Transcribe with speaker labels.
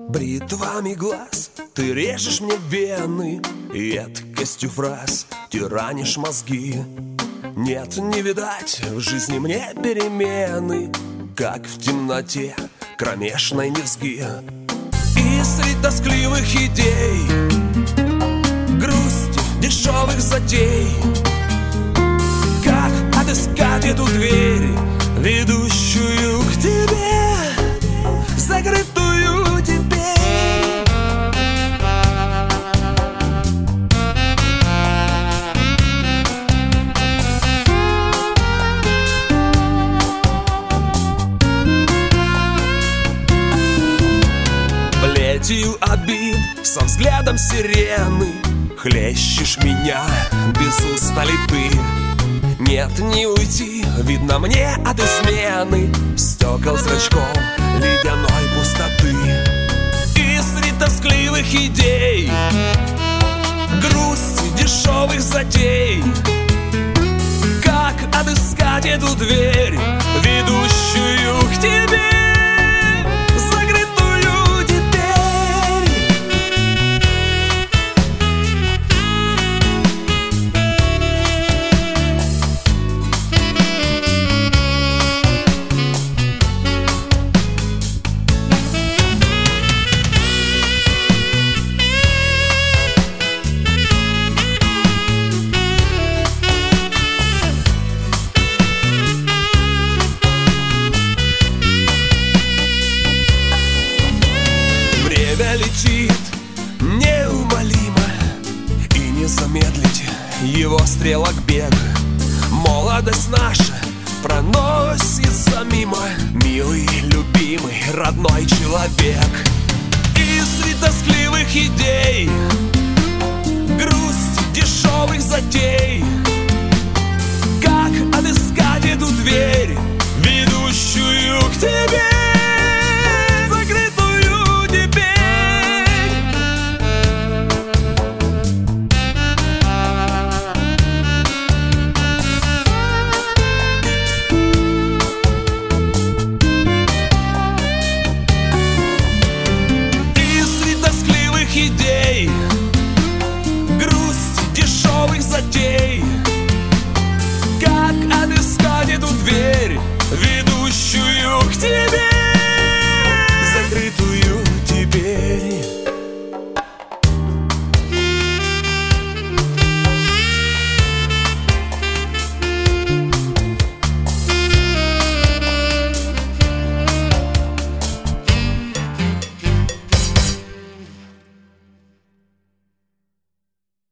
Speaker 1: Бритвами глаз ты режешь мне вены, едкостью фраз тиранишь мозги. Нет, не видать в жизни мне перемены, как в темноте кромешной низги. И среди тоскливых идей, грусти, дешевых затей, как отыскать эту дверь, ведущую к тебе, закрытую теперь? Плетью обид, со взглядом сирены, хлещешь меня, без устали ты. Нет, не уйти, видно мне от измены стекол зрачком ледяной пустоты. И среди тоскливых идей, грусти, дешевых затей, как отыскать эту дверь, ведущую к тебе, закрытую теперь? Летит неумолимо, и не замедлить его стрелок бег. Молодость наша проносится мимо, милый, любимый, родной человек. И среди тоскливых идей, грусти, дешевых затей, как отыскать эту дверь, ведущую к тебе?